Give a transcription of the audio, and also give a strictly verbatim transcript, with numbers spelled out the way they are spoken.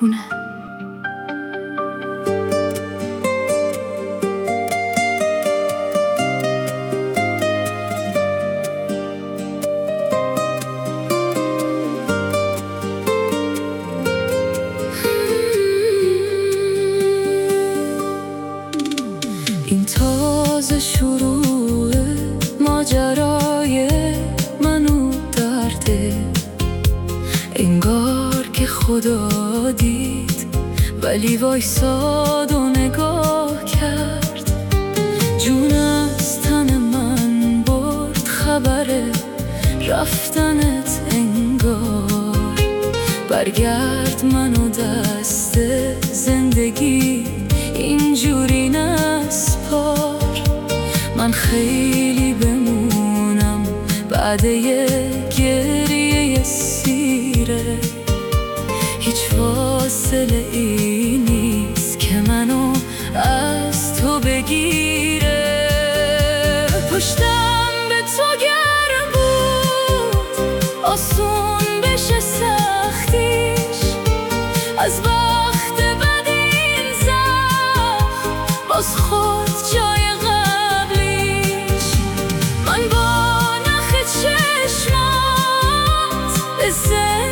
تکونه. این تازه شروع ماجرای من و درده، انگار که خدا دید ولی وایساد و نگاه کرد. جون از تن من برد خبر رفتنت انگار. برگرد منو دست زندگی اینجوری نسپار. من خیلی بمونم بعد یه گریه سیره، هیچ فاصله ای نیست که منو از تو بگیره. پشتم به تو گر بود آسون بشه سختیش، از وقت بد این زخم باز خود جای قبلیش. من با نخ چشمات به